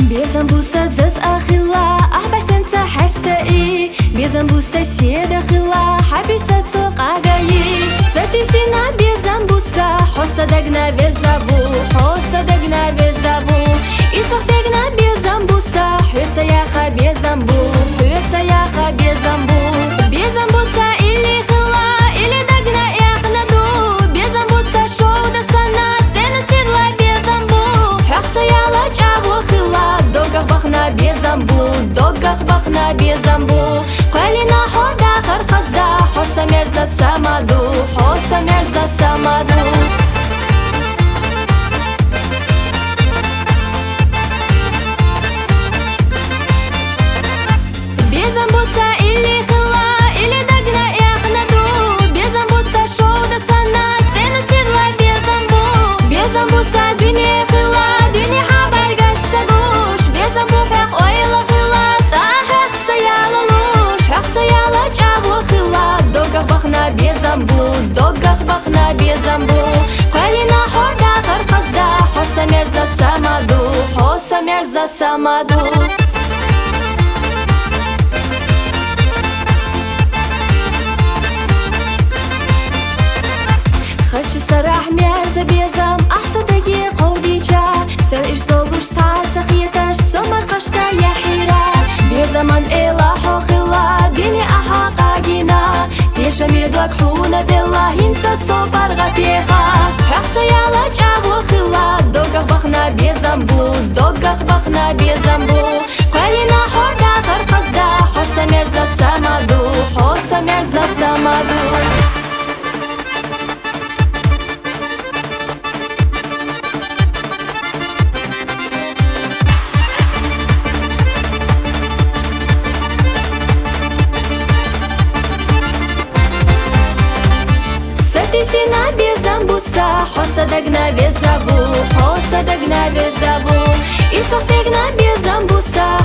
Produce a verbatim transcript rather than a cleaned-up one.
بيزنبوسة زز أخلا أحبش تنسى حستئي بيزنبوسة سيدة خلا حبيسة سوق عقايي ستي سينا بيزنبوسة حوصة دقنا بيزابو حوصة دقنا بيزابو إيساق دقنا بيزنبوسة حويتة ياخا بيزنبو حويتة ياخا بيزنبو بيزنبوسة إلي خلا إلي دقنا ياخنا دو بيزنبوسة شو دا سنة زينا سير لا بيزنبو حوصة يالا جابو خلا دوغخ بخنا بيزنبو دوغخ بخنا بيزنبو قالينا حودا خرخص دا حوصة مرزا سامادو حوصة مرزا سامادو بيزنبوسة إلي خلا إلي دقنا ياخنا دو بيزنبوسة شو دا سنة زينا سير لا بيزنبو بيزنبوسة دنيا خلا دنيا حبر قشتا قوش بيزنبو حق أيلا خلا ساحق سيالا لوش حق سيالا جابو خلا دوغخ بخنا بيزنبو دوغخ بخنا بيزنبو قالينا حودا خرخص دا حوصة مرزا سامادو حوصة مرزا سامادو خش سرح مرزا بيزم أحسن دقي قوديجا سر إرزوغوش تعال سخيتش سمر خشكا يا حيرا بيزمن إلا حو خلا ديني أحاقا جينا تيشا ميدوك حونا دلا هنسا سوفر غتيخا حقسا يالا جابو خلا دوغخ بخنا بيزنبو دوغخ بخنا بيزنبو قالينا حودا خرخص دا حوصة مرزا سامادو حوصة مرزا سامادو سينا بيزنبوسة حوصة دقنا بيزابو حوصة دقنا بيزابو إيساق دقنا بيزنبوسة